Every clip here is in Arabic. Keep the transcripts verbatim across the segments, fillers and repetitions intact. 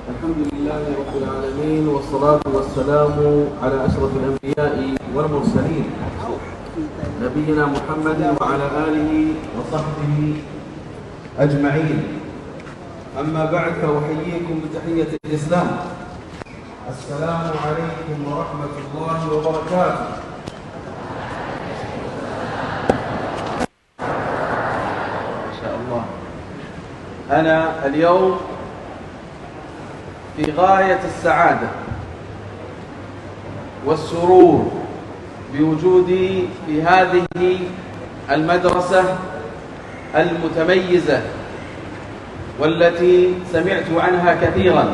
الحمد لله رب العالمين، والصلاة والسلام على أشرف الأنبياء والمرسلين نبينا محمد وعلى آله وصحبه أجمعين. أما بعد، فأحييكم بتحية الإسلام. السلام عليكم ورحمة الله وبركاته. ما شاء الله. أنا اليوم في غاية السعادة والسرور بوجودي في هذه المدرسة المتميزة والتي سمعت عنها كثيرا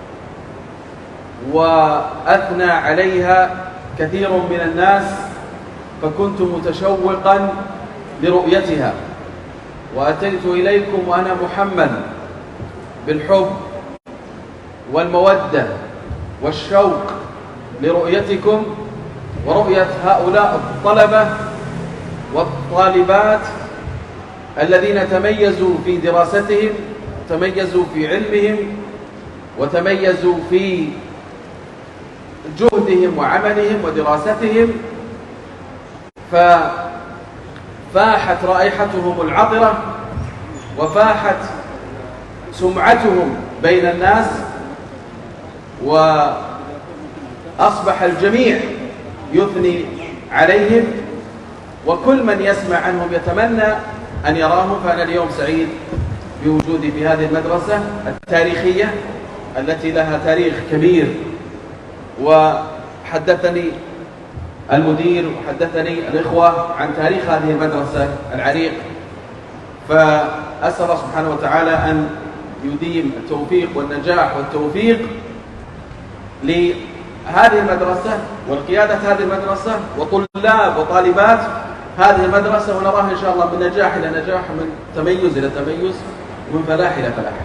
وأثنى عليها كثير من الناس، فكنت متشوقا لرؤيتها، وأتيت إليكم وأنا محمل بالحب والمودة والشوق لرؤيتكم ورؤية هؤلاء الطلبة والطالبات الذين تميزوا في دراستهم، تميزوا في علمهم، وتميزوا في جهدهم وعملهم ودراستهم، ففاحت رائحتهم العطرة وفاحت سمعتهم بين الناس، وأصبح الجميع يثني عليهم، وكل من يسمع عنهم يتمنى أن يراهم. فأنا اليوم سعيد بوجودي في هذه المدرسة التاريخية التي لها تاريخ كبير، وحدثني المدير وحدثني الإخوة عن تاريخ هذه المدرسة العريق، فأسأل الله سبحانه وتعالى أن يديم التوفيق والنجاح والتوفيق لهذه المدرسة والقيادة هذه المدرسة وطلاب وطالبات هذه المدرسة، ونراها إن شاء الله من نجاح إلى نجاح، من تميز إلى تميز، ومن فلاح إلى فلاح.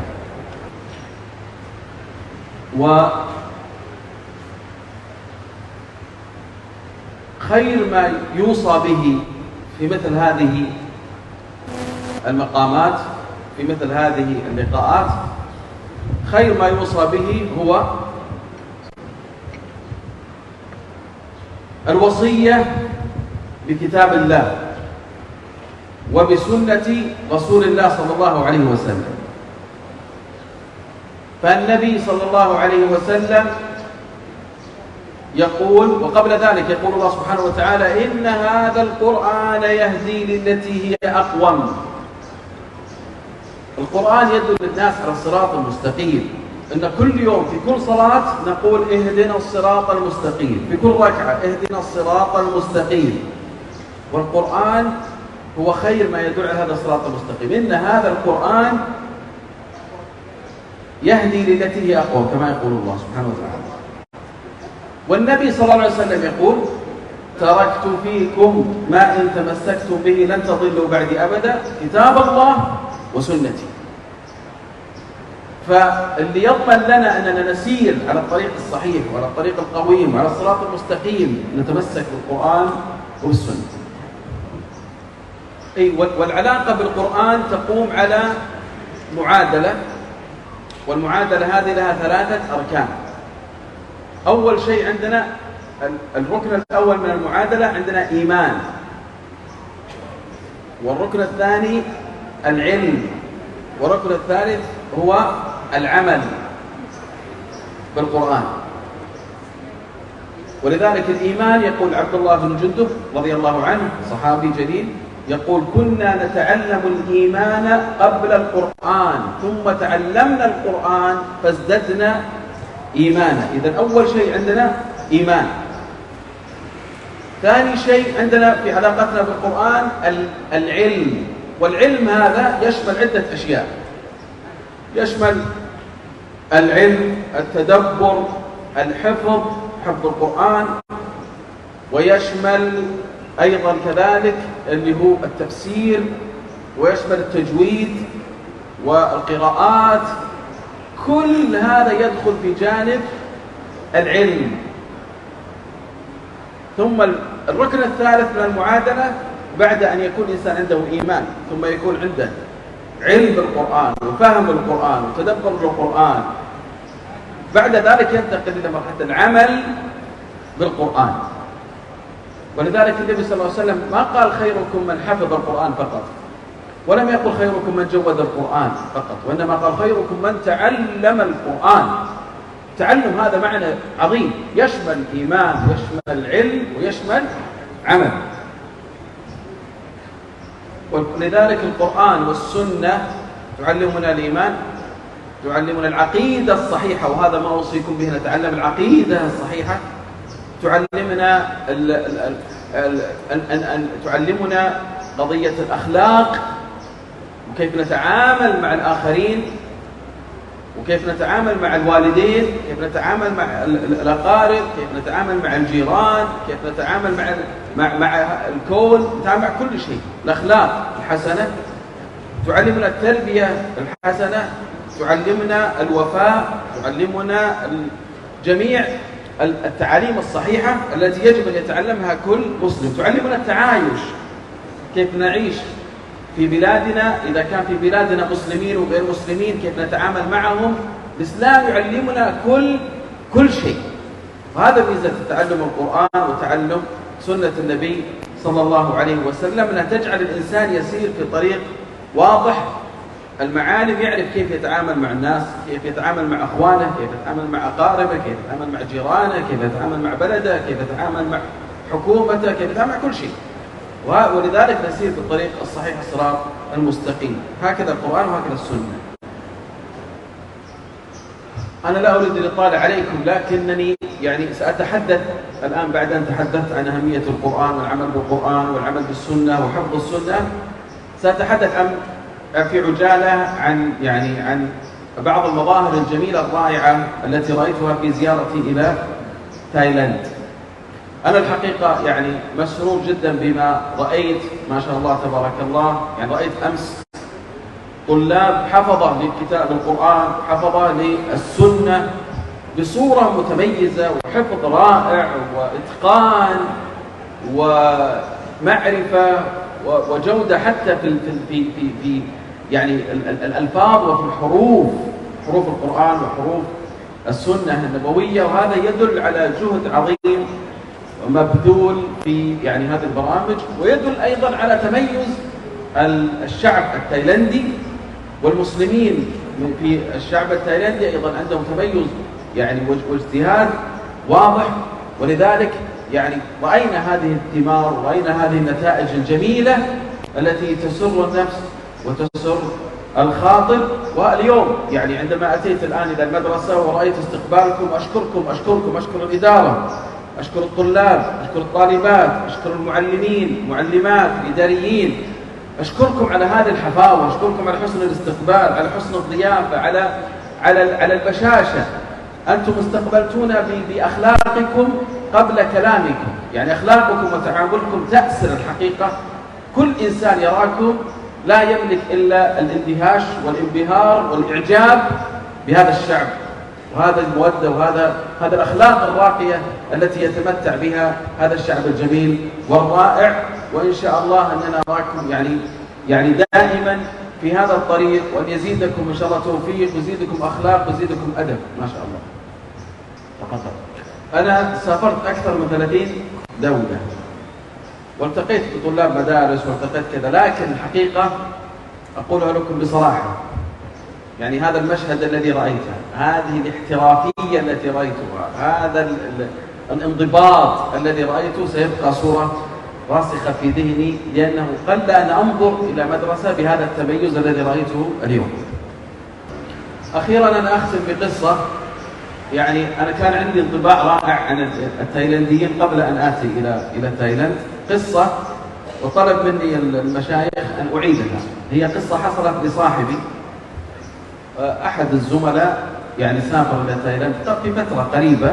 وخير ما يوصى به في مثل هذه المقامات، في مثل هذه اللقاءات، خير ما يوصى به هو الوصية بكتاب الله وبسنة رسول الله صلى الله عليه وسلم. فالنبي صلى الله عليه وسلم يقول، وقبل ذلك يقول الله سبحانه وتعالى: إن هذا القرآن يهدي للتي هي أقوم. القرآن يدل للناس على الصراط المستقيم، إن كل يوم في كل صلاة نقول اهدنا الصراط المستقيم، في كل ركعة اهدنا الصراط المستقيم. والقرآن هو خير ما يدل على هذا الصراط المستقيم. إن هذا القرآن يهدي للتي هي أقوم، كما يقول الله سبحانه وتعالى. والنبي صلى الله عليه وسلم يقول: تركت فيكم ما إن تمسكتم به لن تضلوا بعدي أبدا، كتاب الله وسنتي. فاللي يضمن لنا أننا نسير على الطريق الصحيح وعلى الطريق القويم وعلى الصراط المستقيم نتمسك بالقرآن والسنة. أي والعلاقة بالقرآن تقوم على معادلة، والمعادلة هذه لها ثلاثة أركان. أول شيء عندنا الركن الأول من المعادلة عندنا إيمان، والركن الثاني العلم، والركن الثالث هو العمل بالقرآن. ولذلك الإيمان، يقول عبد الله بن جندب رضي الله عنه صحابي جليل، يقول: كنا نتعلم الإيمان قبل القرآن ثم تعلمنا القرآن فازددنا إيمانا. إذن أول شيء عندنا إيمان. ثاني شيء عندنا في علاقتنا بالقرآن العلم، والعلم هذا يشمل عدة أشياء، يشمل العلم، التدبر، الحفظ، حفظ القرآن، ويشمل أيضا كذلك اللي هو التفسير، ويشمل التجويد والقراءات. كل هذا يدخل في جانب العلم. ثم الركن الثالث من المعادلة، بعد أن يكون الإنسان عنده إيمان ثم يكون عنده علم بالقرآن وفهم القرآن وتدبر بالقرآن بعد ذلك ينتقل إلى مرحلة العمل بالقرآن. ولذلك النبي صلى الله عليه وسلم ما قال خيركم من حفظ القرآن فقط، ولم يقل خيركم من جود القرآن فقط، وإنما قال خيركم من تعلم القرآن. تعلم هذا معنى عظيم، يشمل إيمان ويشمل علم ويشمل عمل. ولذلك القرآن والسنة تعلمنا الإيمان، تعلمنا العقيدة الصحيحة، وهذا ما أوصيكم به، نتعلم العقيدة الصحيحة. تعلمنا ال ال ال ال ال ال تعلمنا قضية الأخلاق، وكيف نتعامل مع الآخرين، وكيف نتعامل مع الوالدين، كيف نتعامل مع الأقارب، كيف نتعامل مع الجيران، كيف نتعامل مع مع مع الكون، نتعامل مع كل شيء. الأخلاق الحسنة تعلمنا التربية الحسنة، تعلمنا الوفاء، تعلمنا جميع التعاليم الصحيحة التي يجب أن يتعلمها كل مسلم. تعلمنا التعايش، كيف نعيش في بلادنا، إذا كان في بلادنا مسلمين وغير مسلمين كيف نتعامل معهم. الإسلام يعلمنا كل كل شيء، وهذا ميزة تعلم القرآن وتعلم سنة النبي صلى الله عليه وسلم، أنها تجعل الإنسان يسير في طريق واضح المعالم، يعرف كيف يتعامل مع الناس، كيف يتعامل مع أخوانه، كيف يتعامل مع أقاربه، كيف يتعامل مع جيرانه، كيف يتعامل مع بلده، كيف يتعامل مع حكومته، كيف يتعامل مع كل شيء. ولذلك نسير في الطريق الصحيح الصراط المستقيم. هكذا القرآن وهكذا السنة. أنا لا أريد الإطالة عليكم، لكنني يعني سأتحدث الآن بعد أن تحدثت عن أهمية القرآن والعمل بالقرآن والعمل بالسنة وحفظ السنة، سأتحدث عن في عجالة عن يعني عن بعض المظاهر الجميلة الرائعة التي رأيتها في زيارتي إلى تايلاند. أنا الحقيقة يعني مسرور جدا بما رأيت، ما شاء الله تبارك الله. يعني رأيت أمس طلاب حفظة للكتاب القرآن، حفظة للسنة بصورة متميزة، وحفظ رائع وإتقان ومعرفة وجودة حتى في في في في يعني الألفاظ وفي الحروف، حروف القرآن وحروف السنة النبوية. وهذا يدل على جهد عظيم مبذول في يعني هذه البرامج، ويدل أيضا على تميز الشعب التايلندي والمسلمين في الشعب التايلندي أيضا عندهم تميز يعني واجتهاد واضح. ولذلك يعني رأينا هذه الثمار ورأينا هذه النتائج الجميلة التي تسر النفس وتسر الخاطر. واليوم يعني عندما أتيت الآن إلى المدرسة ورأيت استقبالكم، أشكركم أشكركم أشكر الإدارة، أشكر الطلاب، أشكر الطالبات، أشكر المعلمين، معلمات، الإداريين، أشكركم على هذه الحفاوة، أشكركم على حسن الاستقبال، على حسن الضيافة، على على على البشاشة. أنتم استقبلتونا بأخلاقكم قبل كلامكم، يعني أخلاقكم وتعاملكم تأثر الحقيقة. كل إنسان يراكم لا يملك إلا الاندهاش والانبهار والإعجاب بهذا الشعب وهذا المودة وهذا هذا الأخلاق الراقية التي يتمتع بها هذا الشعب الجميل والرائع. وإن شاء الله أننا نراكم يعني يعني دائما في هذا الطريق، وأن يزيدكم إن شاء الله توفيق ويزيدكم أخلاق ويزيدكم أدب ما شاء الله. تفضل. أنا سافرت أكثر من ثلاثين دولة والتقيت بطلاب مدارس والتقيت كذا، لكن الحقيقة أقولها لكم بصراحة، يعني هذا المشهد الذي رأيته، هذه الاحترافية التي رأيتها، هذا الانضباط الذي رأيته سيبقى صورة راسخة في ذهني، لأنه قل أن أنظر إلى مدرسة بهذا التميز الذي رأيته اليوم. أخيرا أنا أختم بقصة. يعني أنا كان عندي انطباع رائع عن التايلنديين قبل أن آتي إلى إلى تايلاند. قصة وطلب مني المشايخ أن أعيدها. هي قصة حصلت لصاحبي، أحد الزملاء يعني سافر إلى تايلاند في فترة قريبة،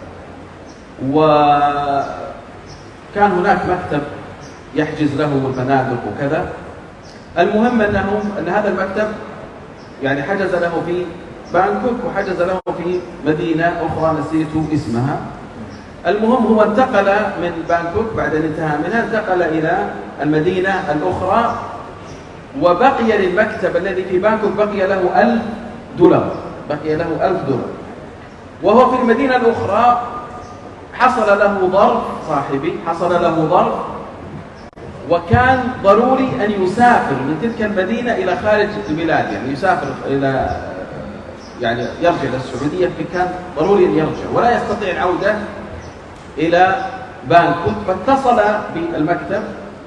وكان هناك مكتب يحجز له الفنادق وكذا. المهم أنه أن هذا المكتب يعني حجز له في بانكوك وحجز له في مدينة أخرى نسيت اسمها. المهم هو انتقل من بانكوك بعد ان انتهى منها، انتقل إلى المدينة الأخرى، وبقي للمكتب الذي في بانكوك بقي له ألف دولار، بقي له ألف دولار. وهو في المدينة الأخرى حصل له ظرف، صاحبي حصل له ظرف، وكان ضروري أن يسافر من تلك المدينة إلى خارج البلاد، يعني يسافر إلى يعني يرجع إلى السعودية، فكان ضروري أن يرجع ولا يستطيع العودة إلى بانكوك. فاتصل بالمكتب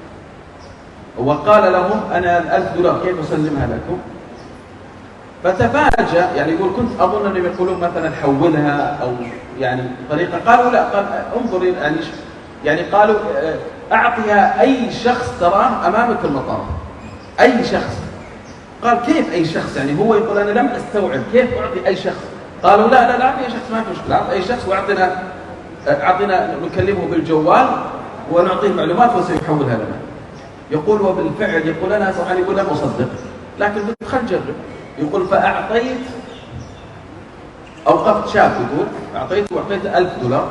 وقال لهم أنا الألف دولار كيف أسلمها لكم؟ فتفاجأ، يعني يقول كنت أظن أنهم يقولون مثلا حولها أو يعني طريقة، قالوا لا، قال انظر يعني يعني قالوا أعطيها أي شخص تراه أمامك في المطار، أي شخص. قال كيف أي شخص؟ يعني هو يقول أنا لم أستوعب كيف أعطي أي شخص. قالوا لا لا لا أعطي أي شخص، ما في مشكلة، أعطي أي شخص وأعطينا أعطينا نكلمه بالجوال ونعطيه معلومات وسيحولها لنا. يقول وبالفعل يقول أنا صراحة يقول لم أصدق، لكن قلت خل نجرب. يقول فأعطيت أوقفت شاب، يقول أعطيت وأعطيت ألف دولار.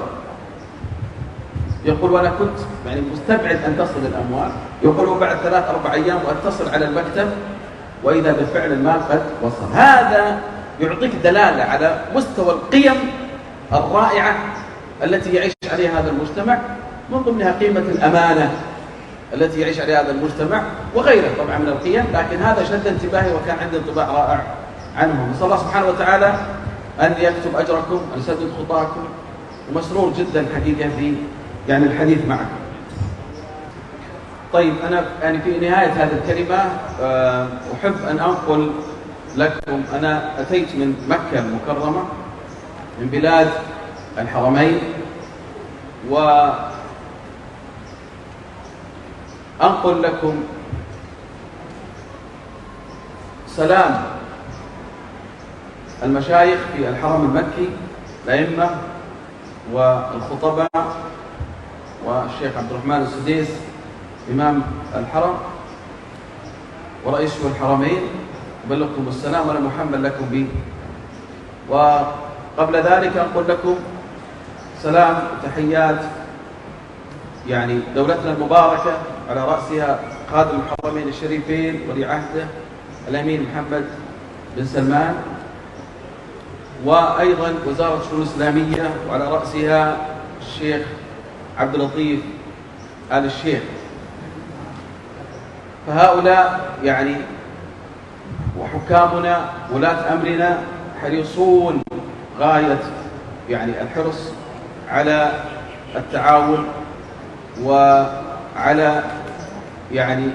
يقول وأنا كنت يعني مستبعد أن تصل الأموال. يقول وبعد ثلاث أربع أيام وأتصل على المكتب وإذا بالفعل المال قد وصل. هذا يعطيك دلالة على مستوى القيم الرائعة التي يعيش عليها هذا المجتمع، من ضمنها قيمة الأمانة التي يعيش عليها هذا المجتمع وغيره طبعا من القيم، لكن هذا شد انتباهي وكان عندي انطباع رائع عنهم. نسأل الله سبحانه وتعالى أن يكتب أجركم، أن يسدد خطاكم، ومسرور جدا حقيقة في يعني الحديث معكم. طيب أنا يعني في نهاية هذه الكلمة أحب أن أنقل لكم، أنا أتيت من مكة المكرمة من بلاد الحرمين، وأنقل لكم سلام المشايخ في الحرم المكي، الأئمة والخطباء والشيخ عبد الرحمن السديس إمام الحرم ورئيس الحرمين، أبلغكم السلام وأنا محمد لكم به. وقبل ذلك أقول لكم سلام وتحيات يعني دولتنا المباركة على رأسها خادم الحرمين الشريفين ولي عهده الأمين محمد بن سلمان، وأيضا وزارة الشؤون الإسلامية وعلى رأسها الشيخ عبد اللطيف آل الشيخ. فهؤلاء يعني وحكامنا ولاة أمرنا حريصون غاية يعني الحرص على التعاون وعلى يعني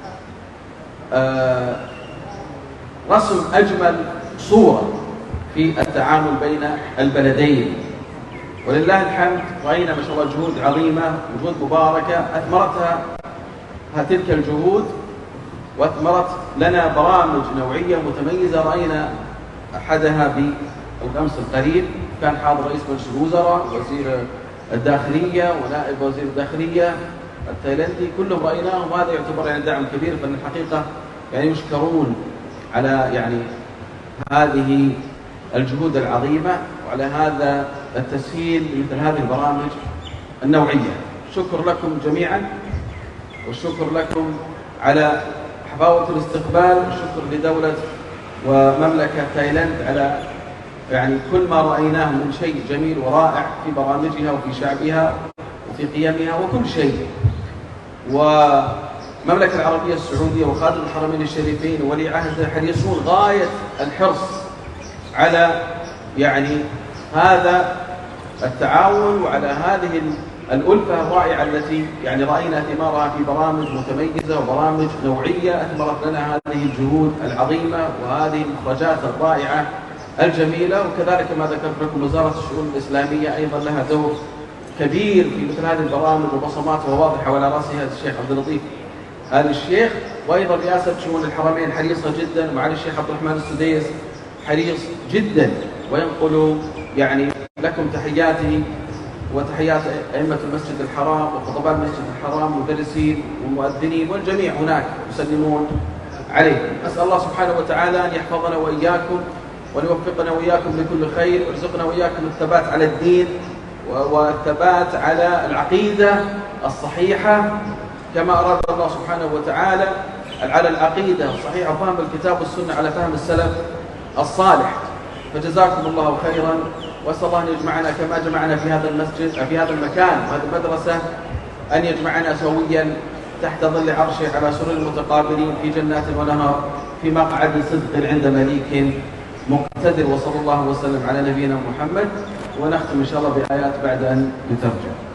آه رسم أجمل صورة في التعامل بين البلدين. ولله الحمد رأينا ما شاء الله جهود عظيمة وجهود مباركة أثمرتها تلك الجهود، وأثمرت لنا برامج نوعية متميزة. رأينا أحدها بالأمس القريب، كان حاضر رئيس مجلس الوزراء وزير الداخلية ونائب وزير الداخلية التايلندي، كلهم رأيناهم، وهذا يعتبر يعني دعم كبير. فإن الحقيقة يعني يشكرون على يعني هذه الجهود العظيمة وعلى هذا التسهيل لمثل هذه البرامج النوعية. شكر لكم جميعا، والشكر لكم على حفاوة الاستقبال، والشكر لدولة ومملكة تايلاند على يعني كل ما رأيناه من شيء جميل ورائع في برامجها وفي شعبها وفي قيمها وكل شيء. ومملكة العربية السعودية وخادم الحرمين الشريفين وولي عهده حريصون غاية الحرص على يعني هذا التعاون وعلى هذه الألفة الرائعة التي يعني رأينا ثمارها في برامج متميزة وبرامج نوعية أثمرت لنا هذه الجهود العظيمة وهذه المخرجات الرائعة الجميلة. وكذلك ما ذكرت لكم وزارة الشؤون الإسلامية أيضا لها دور كبير في مثل هذه البرامج وبصماتها واضحة، وعلى رأسها الشيخ عبد اللطيف آل الشيخ، وأيضا رئاسة شؤون الحرمين حريصة جدا، ومعالي الشيخ عبد الرحمن السديس حريص جدا، وينقل يعني لكم تحياتي وتحيات أئمة المسجد الحرام وخطباء المسجد الحرام والمدرسين والمؤذنين والجميع هناك يسلمون عليكم. أسأل الله سبحانه وتعالى أن يحفظنا وإياكم وأن يوفقنا وإياكم لكل خير، ويرزقنا وإياكم الثبات على الدين والثبات على العقيدة الصحيحة كما أراد الله سبحانه وتعالى، على العقيدة الصحيحة وفهم الكتاب والسنة على فهم السلف الصالح. فجزاكم الله خيرا، وأسأل الله أن يجمعنا كما جمعنا في هذا المسجد في هذا المكان وهذه المدرسة، أن يجمعنا سويا تحت ظل عرشه على سرر متقابلين في جنات ونهر في مقعد صدق عند مليك مقتدر. وصلى الله وسلم على نبينا محمد. ونختم إن شاء الله بآيات بعد أن نترجم.